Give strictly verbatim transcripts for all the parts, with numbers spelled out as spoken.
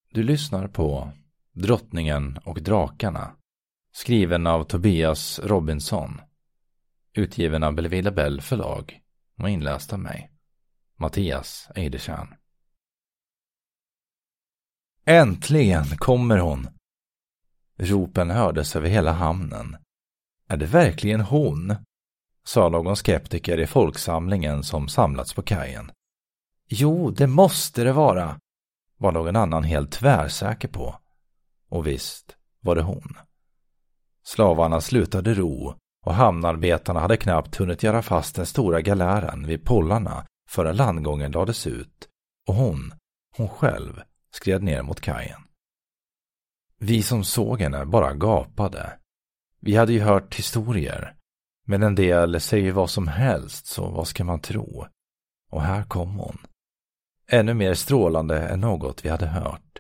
Du lyssnar på Drottningen och drakarna, skriven av Tobias Robinson, utgiven av Belleville Bell förlag och inläst av mig, Mattias Eidertjärn. Äntligen kommer hon! Ropen hördes över hela hamnen. Är det verkligen hon? Sa någon skeptiker i folksamlingen som samlats på kajen. Jo, det måste det vara, var någon annan helt tvärsäker på. Och visst var det hon. Slavarna slutade ro och hamnarbetarna hade knappt hunnit göra fast den stora galären vid pollarna förrän landgången lades ut och hon, hon själv, skred ner mot kajen. Vi som såg henne bara gapade. Vi hade ju hört historier, men en del säger vad som helst, så vad ska man tro? Och här kom hon. Ännu mer strålande än något vi hade hört.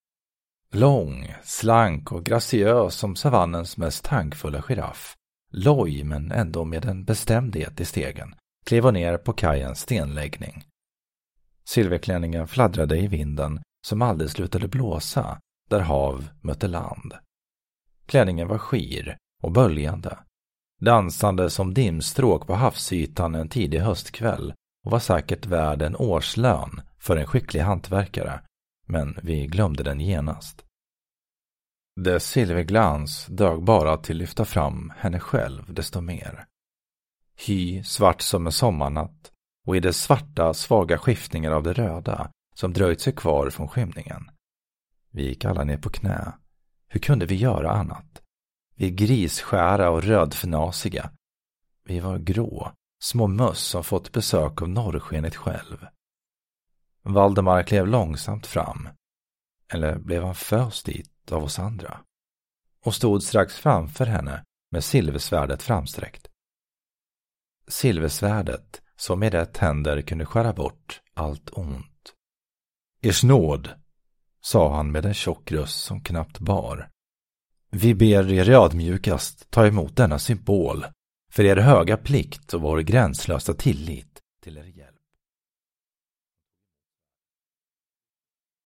Lång, slank och graciös som savannens mest tankfulla giraff. Loj men ändå med en bestämdhet i stegen. Klev ner på kajens stenläggning. Silverklänningen fladdrade i vinden som aldrig slutade blåsa där hav mötte land. Klänningen var skir och böljande. Dansande som dimstråk på havsytan en tidig höstkväll och var säkert värd en årslön för en skicklig hantverkare, men vi glömde den genast. Dess silverglans dög bara till lyfta fram henne själv desto mer. Hy svart som en sommarnatt och i dess svarta svaga skiftningar av det röda som dröjt sig kvar från skymningen. Vi gick alla ner på knä. Hur kunde vi göra annat? Vi grisskära och rödfnasiga. Vi var grå, små möss som fått besök av norrskenet själv. Valdemar klev långsamt fram. Eller blev han föst dit av oss andra? Och stod strax framför henne med silversvärdet framsträckt. Silversvärdet som med ett händer kunde skära bort allt ont. Ers nåd, sa han med en tjock röst som knappt bar. Vi ber er ödmjukast ta emot denna symbol för er höga plikt och vår gränslösa tillit till er hjälp.